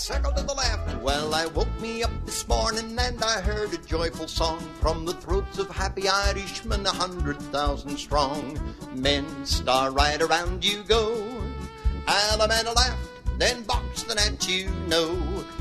circle to the left. Well, I woke me up this morning and I heard a joyful song from the throats of happy Irishmen, 100,000 strong. Men, star right around you go. Alameda left, then box the net, you know.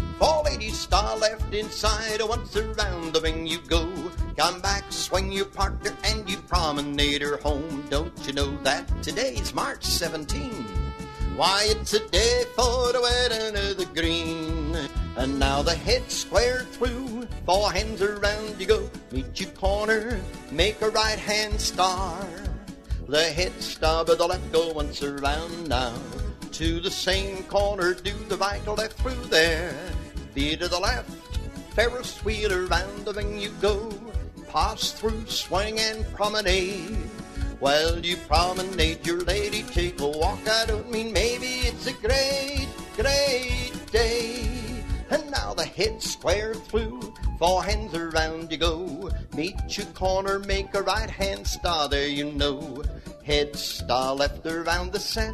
4 ladies, star left inside, once around the ring you go. Come back, swing your partner, and you promenade her home. Don't you know that today's March 17? Why, it's a day for the wedding of the green. And now the head's squared through, 4 hands around you go. Meet your corner, make a right-hand star. The head star by the left, go once around now. To the same corner, do the right or left through there. Be to the left, Ferris wheel around the ring you go. Pass through, swing and promenade. Well, you promenade your lady, take a walk. I don't mean maybe, it's a great, great day. And now the head square through, 4 hands around you go. Meet your corner, make a right-hand star, there you know. Head star left around the set.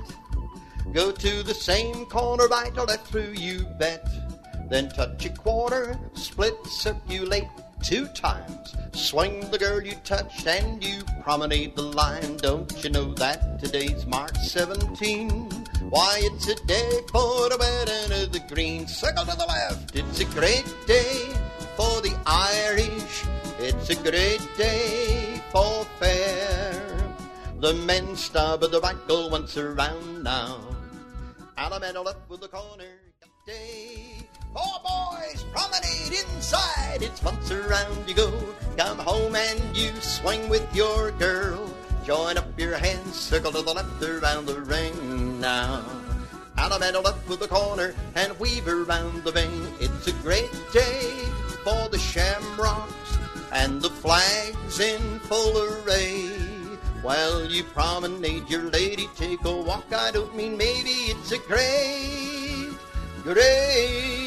Go to the same corner, right or left through, you bet. Then touch a quarter, split, circulate 2 times. Swing the girl you touched and you promenade the line. Don't you know that today's March 17? Why, it's a day for the wedding of the green. Circle to the left, it's a great day for the Irish. It's a great day for fair. The men star by the right, go once around now. Alameda left with the corner day. 4 boys, promenade inside. It's once around you go. Come home and you swing with your girl. Join up your hands, circle to the left around the ring now. Alameda left with the corner and weave around the ring. It's a great day for the shamrocks and the flags in full array. While you promenade your lady, take a walk. I don't mean maybe, it's a great, great